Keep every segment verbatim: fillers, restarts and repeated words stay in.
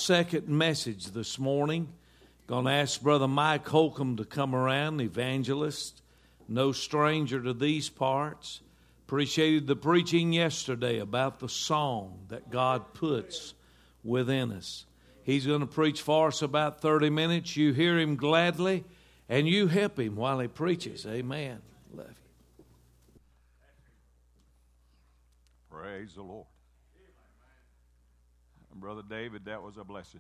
second message this morning. Going to ask Brother Mike Holcomb to come around, evangelist, no stranger to these parts. Appreciated the preaching yesterday about the song that God puts within us. He's going to preach for us about thirty minutes. You hear him gladly, and you help him while he preaches. Amen. Love you. Praise the Lord. Brother David, that was a blessing.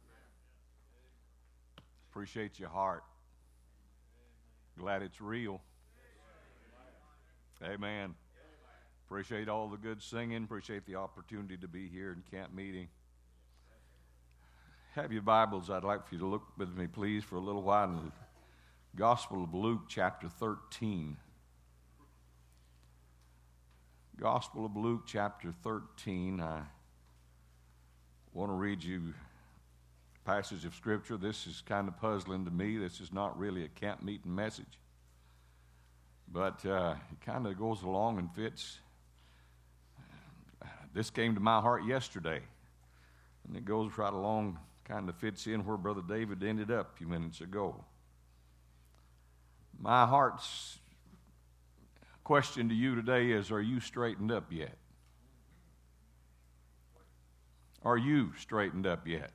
Appreciate your heart. Glad it's real. Amen. Appreciate all the good singing. Appreciate the opportunity to be here in camp meeting. Have your Bibles. I'd like for you to look with me, please, for a little while in the Gospel of Luke, chapter thirteen. Gospel of Luke, chapter thirteen. I want to read you a passage of Scripture. This is kind of puzzling to me. This is not really a camp meeting message. But uh, it kind of goes along and fits. This came to my heart yesterday. And it goes right along, kind of fits in where Brother David ended up a few minutes ago. My heart's question to you today is, are you straightened up yet? Are you straightened up yet?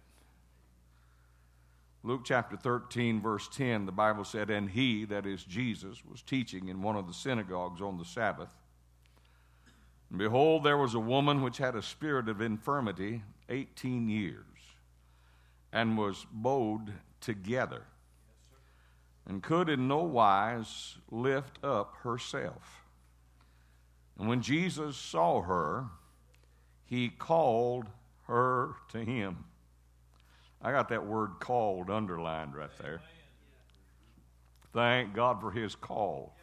Luke chapter thirteen, verse ten, the Bible said, "And he," that is Jesus, "was teaching in one of the synagogues on the Sabbath. And behold, there was a woman which had a spirit of infirmity eighteen years, and was bowed together, and could in no wise lift up herself. And when Jesus saw her, he called her to him." I got that word "called" underlined right there. Thank God for his call.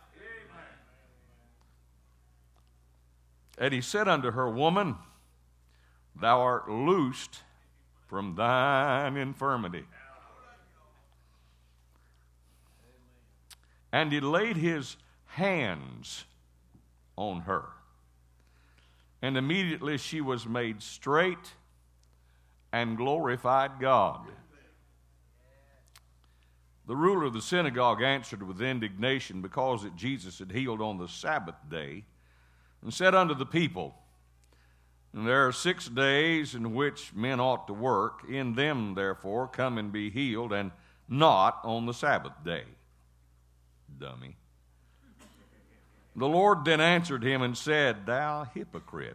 And he said unto her, "Woman, thou art loosed from thine infirmity." And he laid his hands on her. And immediately she was made straight and glorified God. The ruler of the synagogue answered with indignation because that Jesus had healed on the Sabbath day, and said unto the people, "There are six days in which men ought to work. In them, therefore, come and be healed, and not on the Sabbath day." Dummy. The Lord then answered him and said, "Thou hypocrite,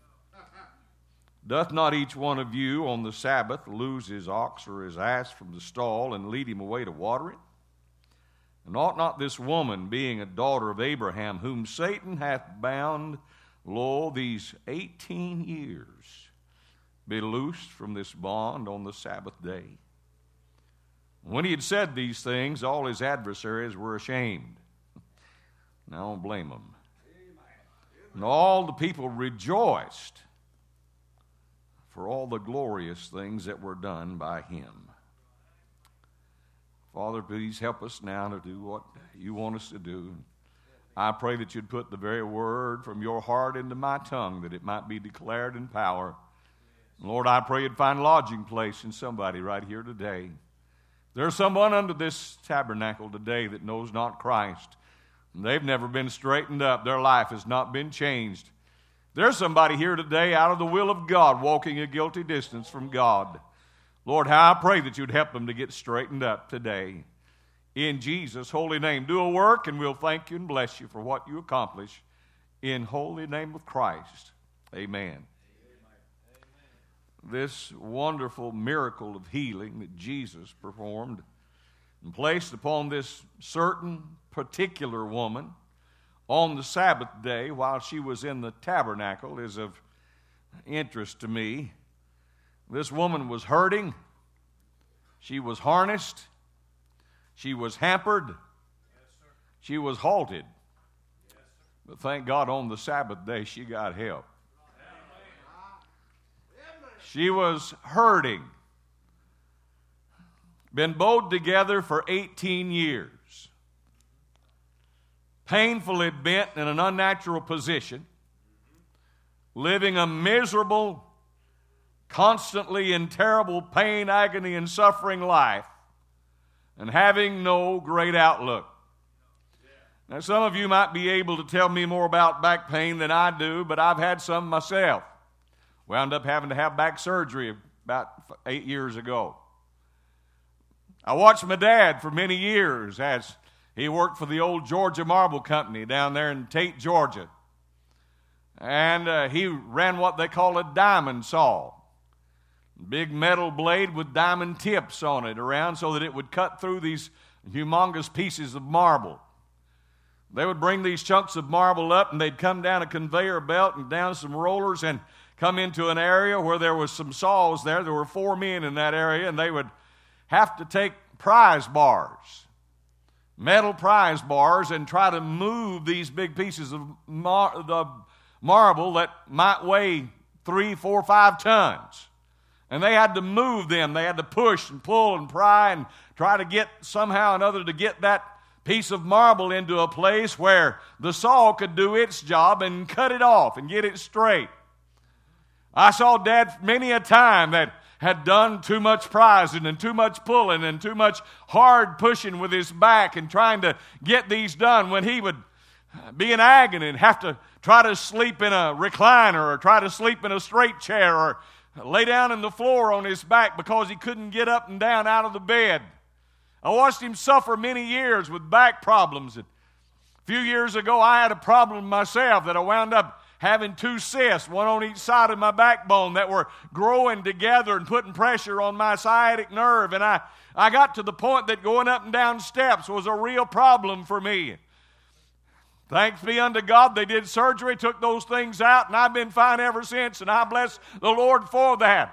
doth not each one of you on the Sabbath lose his ox or his ass from the stall and lead him away to water it? And ought not this woman, being a daughter of Abraham, whom Satan hath bound, lo, these eighteen years, be loosed from this bond on the Sabbath day?" When he had said these things, all his adversaries were ashamed. And I don't blame them. And all the people rejoiced for all the glorious things that were done by him. Father, please help us now to do what you want us to do. I pray that you'd put the very word from your heart into my tongue, that it might be declared in power. Lord, I pray you'd find lodging place in somebody right here today. There's someone under this tabernacle today that knows not Christ. They've never been straightened up. Their life has not been changed. There's somebody here today out of the will of God, walking a guilty distance from God. Lord, how I pray that you'd help them to get straightened up today. In Jesus' holy name, do a work, and we'll thank you and bless you for what you accomplish. In holy name of Christ, amen. Amen. This wonderful miracle of healing that Jesus performed and placed upon this certain particular woman on the Sabbath day while she was in the tabernacle is of interest to me. This woman was hurting. She was harnessed. She was hampered. She was halted. But thank God on the Sabbath day she got help. She was hurting. Been bowed together for eighteen years. Painfully bent in an unnatural position. Living a miserable, constantly in terrible pain, agony, and suffering life, and having no great outlook. Now, some of you might be able to tell me more about back pain than I do, but I've had some myself. Wound up having to have back surgery about eight years ago. I watched my dad for many years as he worked for the old Georgia Marble Company down there in Tate, Georgia. And uh, he ran what they call a diamond saw. Big metal blade with diamond tips on it around so that it would cut through these humongous pieces of marble. They would bring these chunks of marble up, and they'd come down a conveyor belt and down some rollers and come into an area where there was some saws there. There were four men in that area, and they would have to take prize bars, metal prize bars, and try to move these big pieces of mar- the marble that might weigh three, four, five tons. And they had to move them. They had to push and pull and pry and try to get somehow or another to get that piece of marble into a place where the saw could do its job and cut it off and get it straight. I saw Dad many a time that had done too much prizing and too much pulling and too much hard pushing with his back and trying to get these done when he would be in agony and have to try to sleep in a recliner or try to sleep in a straight chair or lay down on the floor on his back because he couldn't get up and down out of the bed. I watched him suffer many years with back problems. A few years ago, I had a problem myself that I wound up having two cysts, one on each side of my backbone, that were growing together and putting pressure on my sciatic nerve. And I, I got to the point that going up and down steps was a real problem for me. Thanks be unto God, they did surgery, took those things out, and I've been fine ever since, and I bless the Lord for that.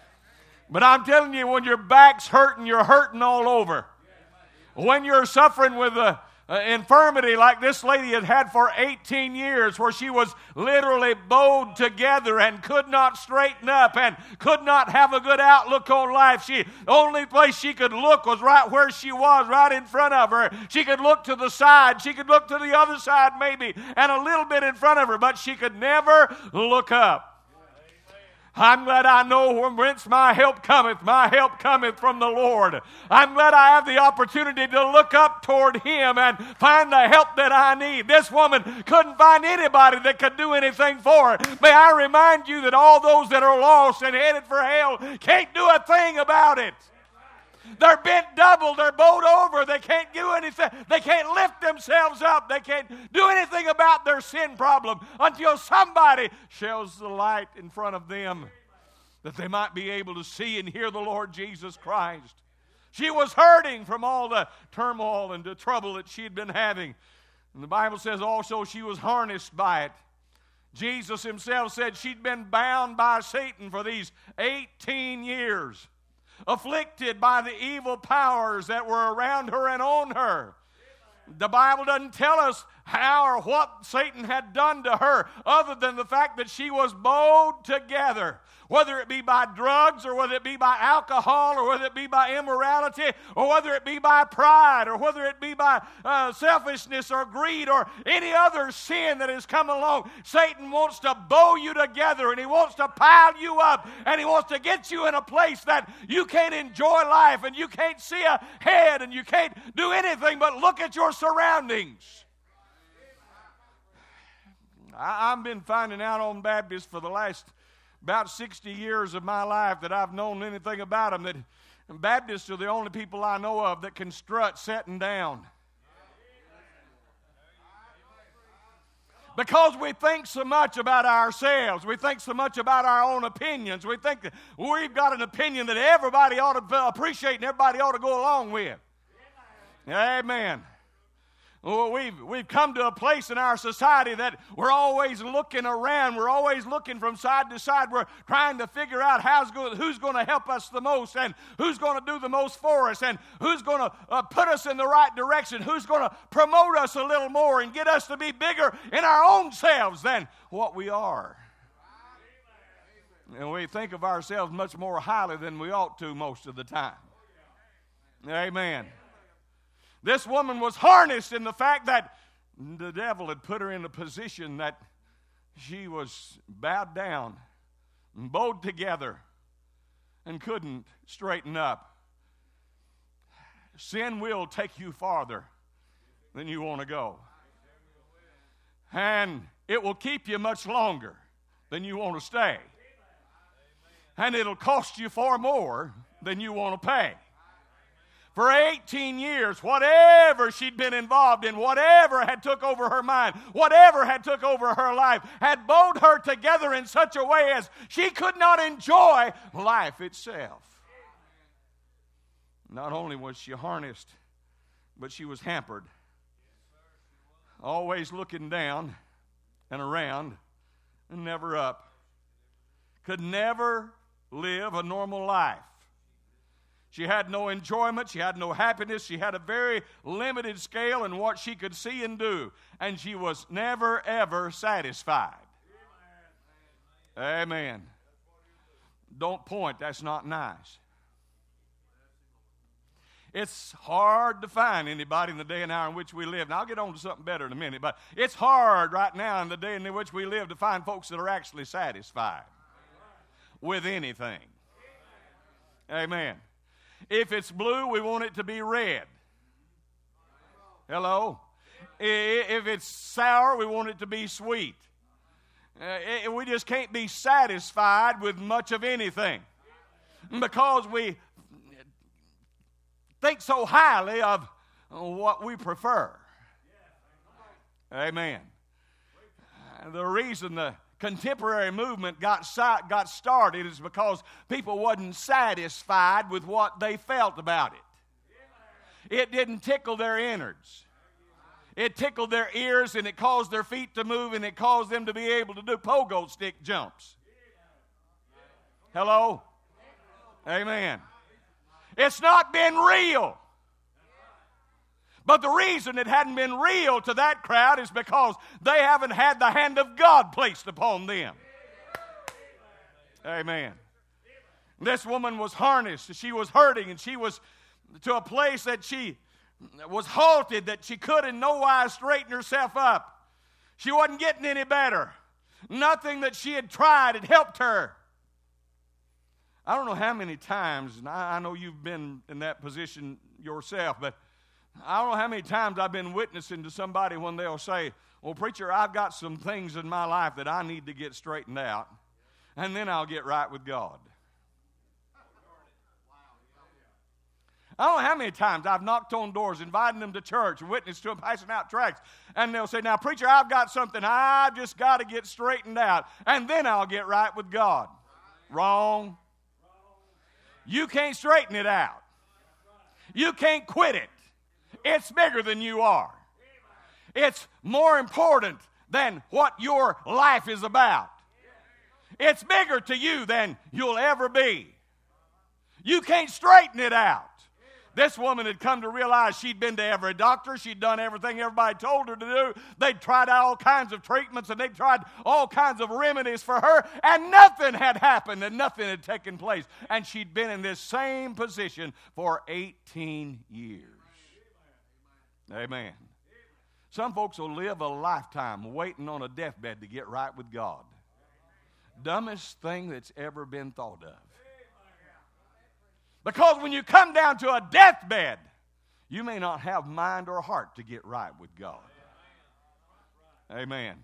But I'm telling you, when your back's hurting, you're hurting all over. When you're suffering with a Uh, infirmity like this lady had had for eighteen years, where she was literally bowed together and could not straighten up and could not have a good outlook on life. She, the only place she could look was right where she was, right in front of her. She could look to the side. She could look to the other side maybe and a little bit in front of her, but she could never look up. I'm glad I know from whence my help cometh. My help cometh from the Lord. I'm glad I have the opportunity to look up toward Him and find the help that I need. This woman couldn't find anybody that could do anything for her. May I remind you that all those that are lost and headed for hell can't do a thing about it. They're bent double. They're bowed over. They can't do anything. They can't lift themselves up. They can't do anything about their sin problem until somebody shows the light in front of them that they might be able to see and hear the Lord Jesus Christ. She was hurting from all the turmoil and the trouble that she had been having. And the Bible says also she was harnessed by it. Jesus Himself said she'd been bound by Satan for these eighteen years. Afflicted by the evil powers that were around her and on her. The Bible doesn't tell us how or what Satan had done to her, other than the fact that she was bowed together. Whether it be by drugs, or whether it be by alcohol, or whether it be by immorality, or whether it be by pride, or whether it be by uh, selfishness or greed, or any other sin that has come along. Satan wants to bow you together, and he wants to pile you up, and he wants to get you in a place that you can't enjoy life, and you can't see ahead, and you can't do anything but look at your surroundings. I, I've been finding out on Baptists for the last about sixty years of my life that I've known anything about them, that Baptists are the only people I know of that can strut sitting down. Because we think so much about ourselves. We think so much about our own opinions. We think that we've got an opinion that everybody ought to appreciate and everybody ought to go along with. Amen. Well, we've, we've come to a place in our society that we're always looking around. We're always looking from side to side. We're trying to figure out how's go, who's going to help us the most, and who's going to do the most for us, and who's going to uh, put us in the right direction, who's going to promote us a little more and get us to be bigger in our own selves than what we are. And we think of ourselves much more highly than we ought to most of the time. Amen. This woman was harnessed in the fact that the devil had put her in a position that she was bowed down and bowed together. and couldn't straighten up. Sin will take you farther than you want to go. And it will keep you much longer than you want to stay. And it'll cost you far more than you want to pay. For eighteen years, whatever she'd been involved in, whatever had took over her mind, whatever had took over her life, had bowed her together in such a way as she could not enjoy life itself. Not only was she harnessed, but she was hampered. Always looking down and around and never up. Could never live a normal life. She had no enjoyment. She had no happiness. She had a very limited scale in what she could see and do. And she was never, ever satisfied. Amen. Amen. Don't point. That's not nice. It's hard to find anybody in the day and hour in which we live. Now, I'll get on to something better in a minute. But it's hard right now in the day in which we live to find folks that are actually satisfied with anything. Amen. If it's blue, we want it to be red. Hello? If it's sour, we want it to be sweet. Uh, we just can't be satisfied with much of anything because we think so highly of what we prefer. Amen. The reason the contemporary movement got got started is because people wasn't satisfied with what they felt about it. It didn't tickle their innards. It tickled their ears, and it caused their feet to move, and it caused them to be able to do pogo stick jumps. Hello? Amen. It's not been real. But the reason it hadn't been real to that crowd is because they haven't had the hand of God placed upon them. Amen. This woman was harnessed. She was hurting, and she was to a place that she was halted, that she could in no wise straighten herself up. She wasn't getting any better. Nothing that she had tried had helped her. I don't know how many times, and I, I know you've been in that position yourself, but I don't know how many times I've been witnessing to somebody when they'll say, well, preacher, I've got some things in my life that I need to get straightened out, and then I'll get right with God. I don't know how many times I've knocked on doors, inviting them to church, and witnessed to them, passing out tracts, and they'll say, now, preacher, I've got something I've just got to get straightened out, and then I'll get right with God. Wrong. You can't straighten it out. You can't quit it. It's bigger than you are. It's more important than what your life is about. It's bigger to you than you'll ever be. You can't straighten it out. This woman had come to realize she'd been to every doctor. She'd done everything everybody told her to do. They'd tried all kinds of treatments, and they'd tried all kinds of remedies for her, and nothing had happened, and nothing had taken place. And she'd been in this same position for eighteen years. Amen. Some folks will live a lifetime waiting on a deathbed to get right with God. Dumbest thing that's ever been thought of. Because when you come down to a deathbed, you may not have mind or heart to get right with God. Amen.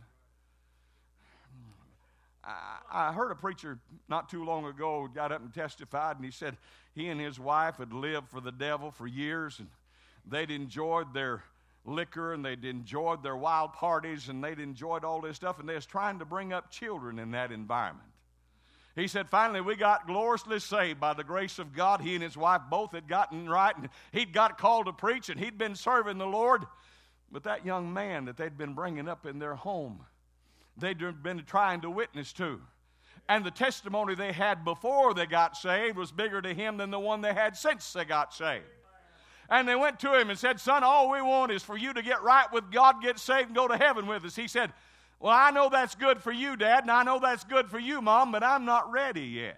I, I heard a preacher not too long ago got up and testified, and he said he and his wife had lived for the devil for years, and they'd enjoyed their liquor, and they'd enjoyed their wild parties, and they'd enjoyed all this stuff, and they was trying to bring up children in that environment. He said, finally, we got gloriously saved by the grace of God. He and his wife both had gotten right, and he'd got called to preach, and he'd been serving the Lord. But that young man that they'd been bringing up in their home, they'd been trying to witness to. And the testimony they had before they got saved was bigger to him than the one they had since they got saved. And they went to him and said, son, all we want is for you to get right with God, get saved, and go to heaven with us. He said, well, I know that's good for you, Dad, and I know that's good for you, Mom, but I'm not ready yet.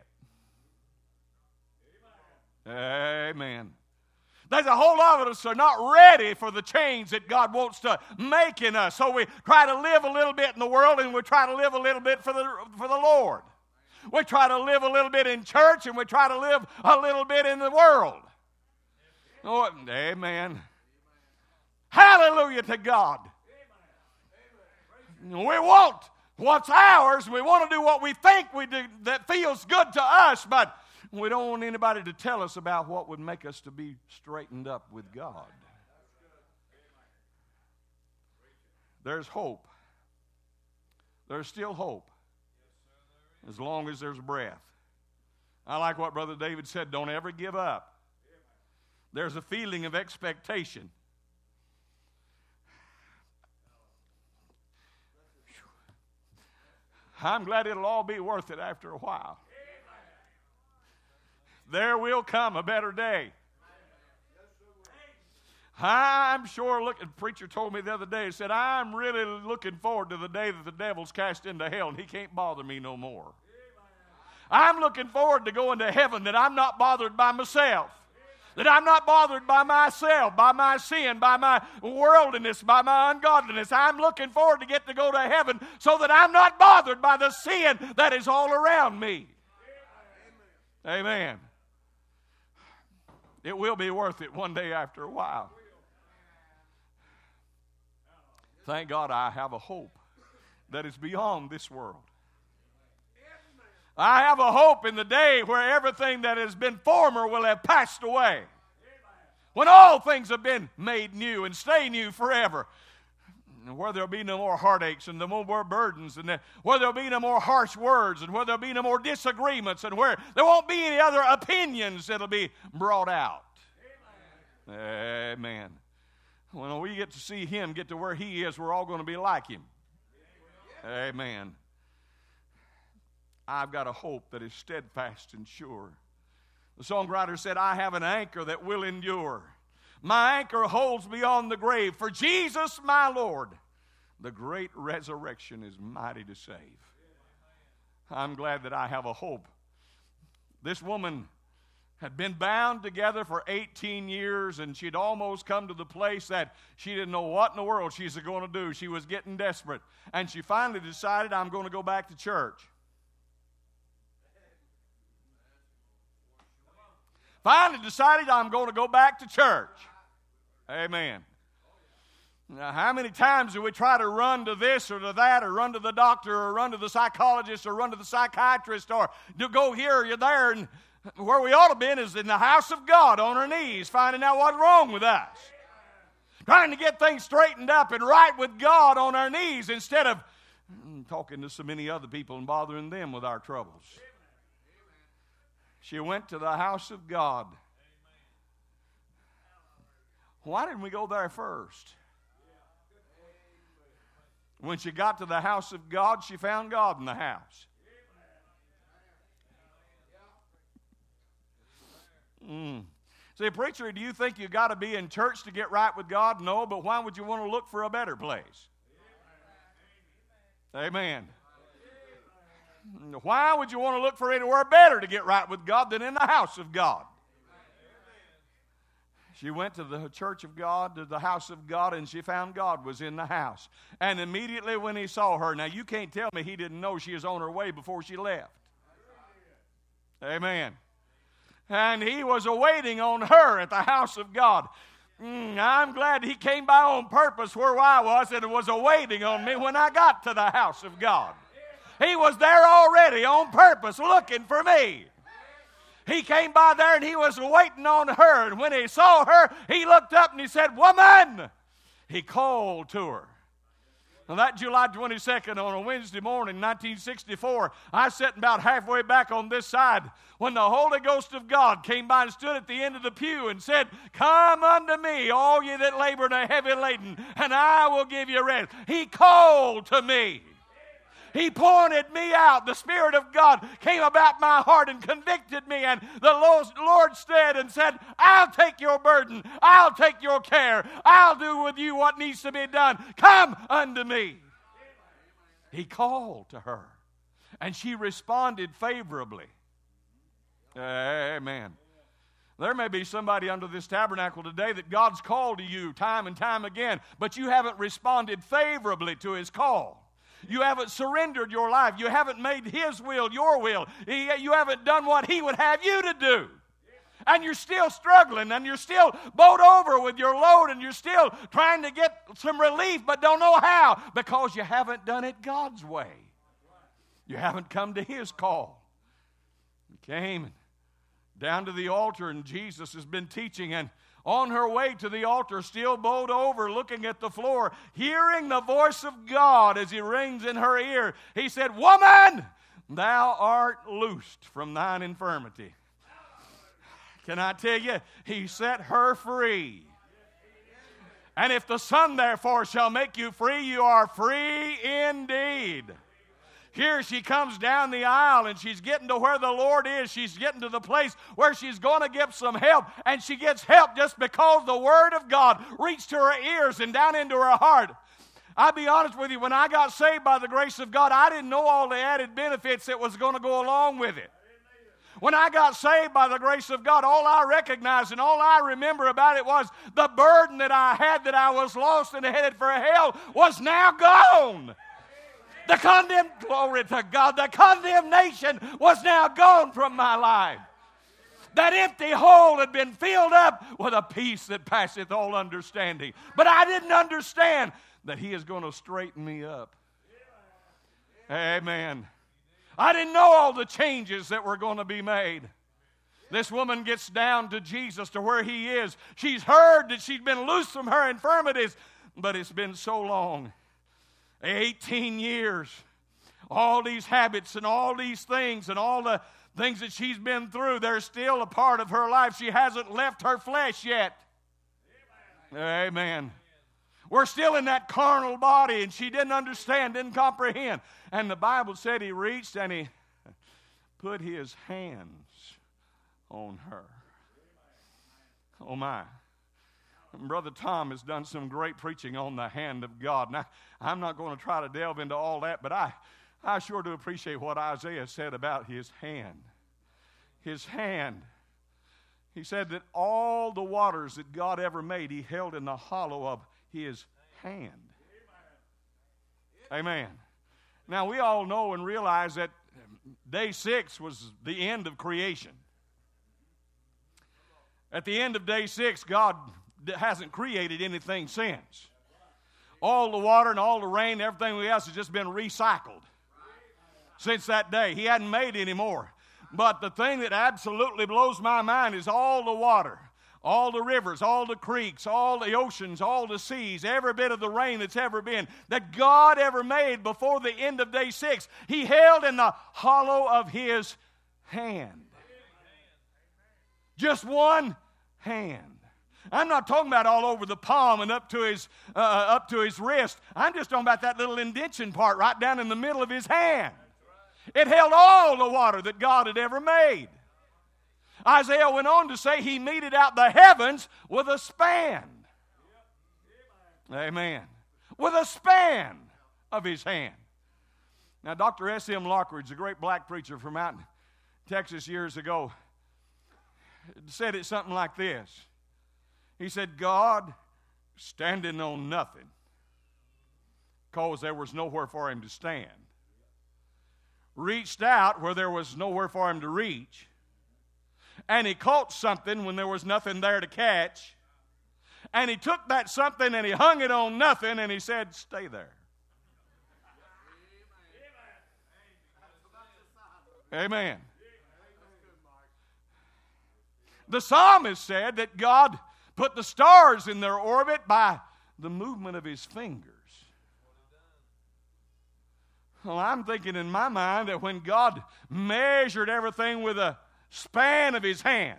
Amen. Amen. There's a whole lot of us that are not ready for the change that God wants to make in us. So we try to live a little bit in the world, and we try to live a little bit for the, for the Lord. We try to live a little bit in church and we try to live a little bit in the world. Oh, amen. Hallelujah to God. We want what's ours. We want to do what we think we do that feels good to us, but we don't want anybody to tell us about what would make us to be straightened up with God. There's hope. There's still hope as long as there's breath. I like what Brother David said, don't ever give up. There's a feeling of expectation. I'm glad it'll all be worth it after a while. There will come a better day. I'm sure, look, a preacher told me the other day, he said, I'm really looking forward to the day that the devil's cast into hell and he can't bother me no more. I'm looking forward to going to heaven, that I'm not bothered by myself. That I'm not bothered by myself, by my sin, by my worldliness, by my ungodliness. I'm looking forward to get to go to heaven so that I'm not bothered by the sin that is all around me. Amen. Amen. It will be worth it one day after a while. Thank God I have a hope that is beyond this world. I have a hope in the day where everything that has been former will have passed away. When all things have been made new and stay new forever. And where there'll be no more heartaches and no more burdens, and where there'll be no more harsh words, and where there'll be no more disagreements, and where there won't be any other opinions that'll be brought out. Amen. Amen. When we get to see Him get to where He is, we're all going to be like Him. Amen. Amen. I've got a hope that is steadfast and sure. The songwriter said, I have an anchor that will endure. My anchor holds me on the grave. For Jesus, my Lord, the great resurrection is mighty to save. I'm glad that I have a hope. This woman had been bound together for eighteen years, and she'd almost come to the place that she didn't know what in the world she was going to do. She was getting desperate. And she finally decided, I'm going to go back to church. Finally decided I'm going to go back to church. Amen. Now, how many times do we try to run to this or to that, or run to the doctor, or run to the psychologist, or run to the psychiatrist, or to go here or there, and where we ought to be is in the house of God on our knees, finding out what's wrong with us. Trying to get things straightened up and right with God on our knees instead of talking to so many other people and bothering them with our troubles. She went to the house of God. Why didn't we go there first? When she got to the house of God, she found God in the house. Mm. See, preacher, do you think you got to be in church to get right with God? No, but why would you want to look for a better place? Amen. Why would you want to look for anywhere better to get right with God than in the house of God? She went to the church of God, to the house of God, and she found God was in the house. And immediately when he saw her, now you can't tell me he didn't know she was on her way before she left. Amen. And he was awaiting on her at the house of God. Mm, I'm glad he came by on purpose where I was and was awaiting on me when I got to the house of God. He was there already on purpose looking for me. He came by there and he was waiting on her. And when he saw her, he looked up and he said, "Woman!" He called to her. Now that July twenty-second on a Wednesday morning, nineteen sixty-four, I was sitting about halfway back on this side when the Holy Ghost of God came by and stood at the end of the pew and said, "Come unto me, all ye that labor and are heavy laden, and I will give you rest." He called to me. He pointed me out. The Spirit of God came about my heart and convicted me. And the Lord said and said, "I'll take your burden. I'll take your care. I'll do with you what needs to be done. Come unto me." He called to her. And she responded favorably. Amen. There may be somebody under this tabernacle today that God's called to you time and time again, but you haven't responded favorably to His call. You haven't surrendered your life. You haven't made His will your will. You haven't done what He would have you to do. And you're still struggling, and you're still bowed over with your load, and you're still trying to get some relief but don't know how, because you haven't done it God's way. You haven't come to His call. You came down to the altar, and Jesus has been teaching, and on her way to the altar, still bowed over, looking at the floor, hearing the voice of God as He rings in her ear, He said, "Woman, thou art loosed from thine infirmity." Can I tell you, He set her free. And if the Son therefore shall make you free, you are free indeed. Here she comes down the aisle, and she's getting to where the Lord is. She's getting to the place where she's going to get some help. And she gets help just because the Word of God reached to her ears and down into her heart. I'll be honest with you, when I got saved by the grace of God, I didn't know all the added benefits that was going to go along with it. When I got saved by the grace of God, all I recognized and all I remember about it was the burden that I had, that I was lost and headed for hell, was now gone. The condemn, glory to God, the condemnation was now gone from my life. That empty hole had been filled up with a peace that passeth all understanding. But I didn't understand that He is going to straighten me up. Amen. I didn't know all the changes that were going to be made. This woman gets down to Jesus, to where He is. She's heard that she's been loosed from her infirmities, but it's been so long. eighteen years. All these habits and all these things and all the things that she's been through, they're still a part of her life. She hasn't left her flesh yet. Amen. Amen. We're still in that carnal body, and she didn't understand, didn't comprehend. And the Bible said He reached and He put His hands on her. Oh my. Brother Tom has done some great preaching on the hand of God. Now, I'm not going to try to delve into all that, but I, I sure do appreciate what Isaiah said about His hand. His hand. He said that all the waters that God ever made, He held in the hollow of His hand. Amen. Now, we all know and realize that day six was the end of creation. At the end of day six, God hasn't created anything since. All the water and all the rain, everything else has just been recycled since that day. He hadn't made any more. But the thing that absolutely blows my mind is all the water, all the rivers, all the creeks, all the oceans, all the seas, every bit of the rain that's ever been, that God ever made before the end of day six, He held in the hollow of His hand. Just one hand. I'm not talking about all over the palm and up to his uh, up to his wrist. I'm just talking about that little indention part right down in the middle of his hand. It held all the water that God had ever made. Isaiah went on to say He meted out the heavens with a span. Amen. With a span of His hand. Now, Doctor S M Lockridge, a great black preacher from out in Texas years ago, said it something like this. He said, God, standing on nothing, because there was nowhere for Him to stand, reached out where there was nowhere for Him to reach, and He caught something when there was nothing there to catch, and He took that something and He hung it on nothing, and He said, stay there. Amen. The psalmist said that God put the stars in their orbit by the movement of His fingers. Well, I'm thinking in my mind that when God measured everything with a span of His hand,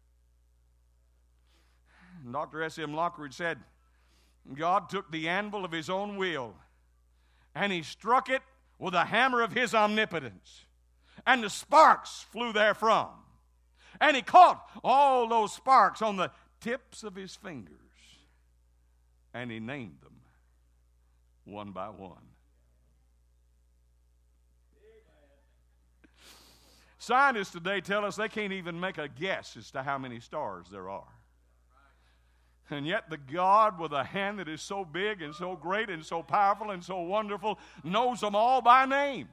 Doctor S M Lockridge said, God took the anvil of His own will and He struck it with a hammer of His omnipotence, and the sparks flew therefrom. And He caught all those sparks on the tips of His fingers, and He named them one by one. Scientists today tell us they can't even make a guess as to how many stars there are. And yet the God with a hand that is so big and so great and so powerful and so wonderful knows them all by name.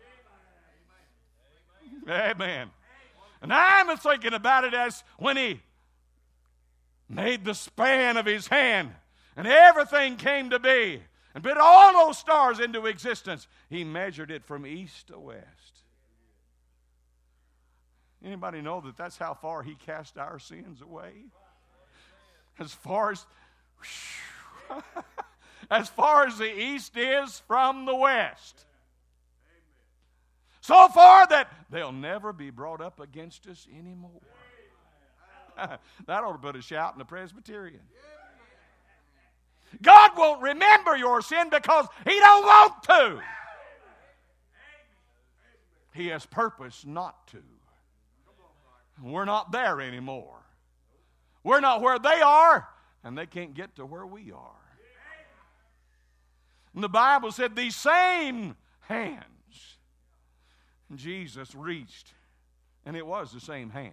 Amen. Amen. And I'm thinking about it as when he made the span of his hand and everything came to be and put all those stars into existence. He measured it from east to west. Anybody know that that's how far he cast our sins away? As far as as far as the east is from the west. So far that they'll never be brought up against us anymore. That ought to put a shout in the Presbyterian. God won't remember your sin because He don't want to. He has purpose not to. We're not there anymore. We're not where they are, and they can't get to where we are. And the Bible said these same hands Jesus reached, and it was the same hands.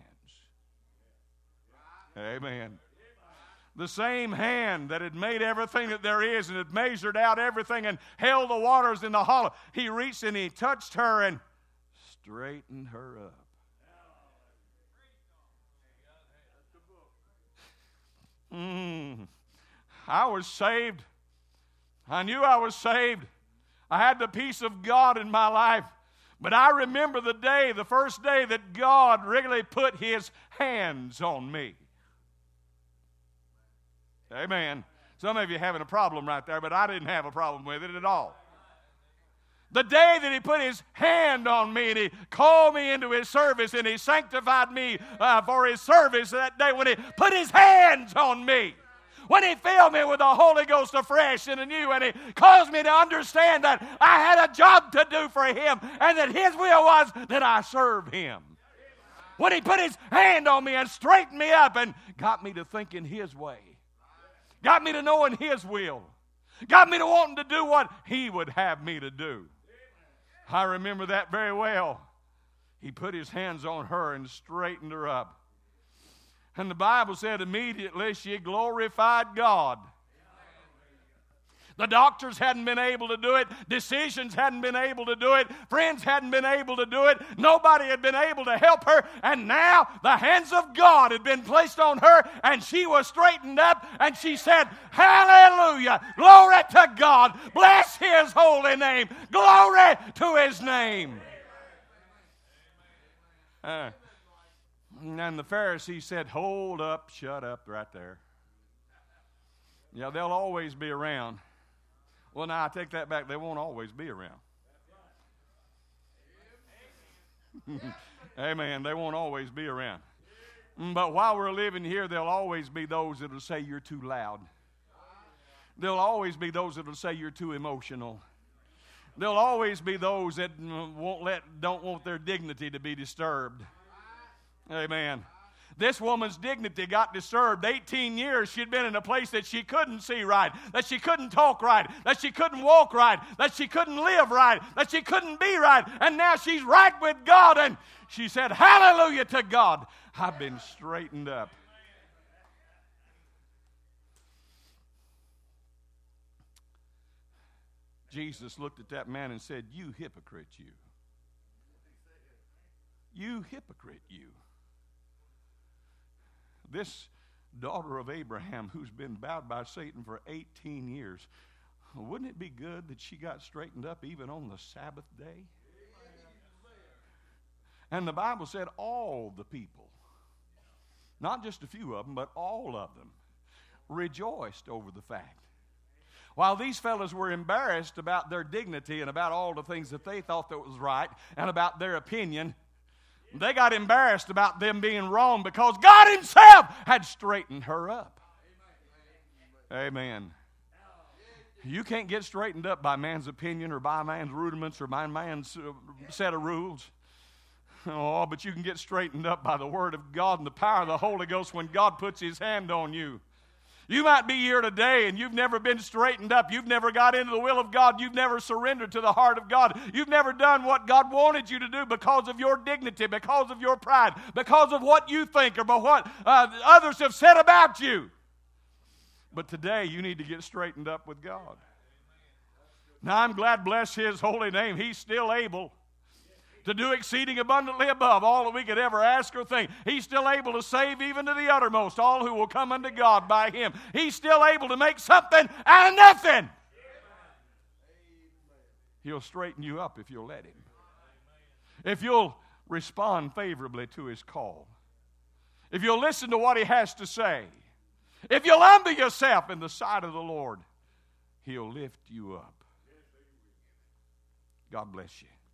Amen. The same hand that had made everything that there is and had measured out everything and held the waters in the hollow. He reached and He touched her and straightened her up. Mm. I was saved. I knew I was saved. I had the peace of God in my life. But I remember the day, the first day that God really put His hands on me. Amen. Some of you having a problem right there, but I didn't have a problem with it at all. The day that He put His hand on me and He called me into His service and He sanctified me uh, for His service that day when He put His hands on me. When He filled me with the Holy Ghost afresh and anew, and He caused me to understand that I had a job to do for Him and that His will was that I serve Him. When He put His hand on me and straightened me up and got me to thinking His way. Got me to knowing His will. Got me to wanting to do what He would have me to do. I remember that very well. He put His hands on her and straightened her up. And the Bible said immediately she glorified God. The doctors hadn't been able to do it. Decisions hadn't been able to do it. Friends hadn't been able to do it. Nobody had been able to help her. And now the hands of God had been placed on her and she was straightened up and she said, hallelujah, glory to God. Bless His holy name. Glory to His name. Uh, and the Pharisee said, hold up, shut up right there. Yeah, they'll always be around. Well, now I take that back. They won't always be around. Amen. They won't always be around. But while we're living here, there'll always be those that will say you're too loud. There'll always be those that will say you're too emotional. There'll always be those that won't let, don't want their dignity to be disturbed. Amen. This woman's dignity got disturbed. eighteen years she'd been in a place that she couldn't see right, that she couldn't talk right, that she couldn't walk right, that she couldn't live right, that she couldn't be right. And now she's right with God. And she said, hallelujah to God. I've been straightened up. Jesus looked at that man and said, you hypocrite, you. You hypocrite, you. This daughter of Abraham who's been bowed by Satan for eighteen years, wouldn't it be good that she got straightened up even on the Sabbath day? And the Bible said all the people, not just a few of them, but all of them, rejoiced over the fact. While these fellows were embarrassed about their dignity and about all the things that they thought that was right and about their opinion, they got embarrassed about them being wrong because God Himself had straightened her up. Amen. You can't get straightened up by man's opinion or by man's rudiments or by man's set of rules. Oh, but you can get straightened up by the Word of God and the power of the Holy Ghost when God puts His hand on you. You might be here today and you've never been straightened up. You've never got into the will of God. You've never surrendered to the heart of God. You've never done what God wanted you to do because of your dignity, because of your pride, because of what you think or by what uh, others have said about you. But today you need to get straightened up with God. Now I'm glad, bless His holy name, He's still able to do exceeding abundantly above all that we could ever ask or think. He's still able to save even to the uttermost all who will come unto God by Him. He's still able to make something out of nothing. He'll straighten you up if you'll let Him. If you'll respond favorably to His call. If you'll listen to what He has to say. If you'll humble yourself in the sight of the Lord, He'll lift you up. God bless you.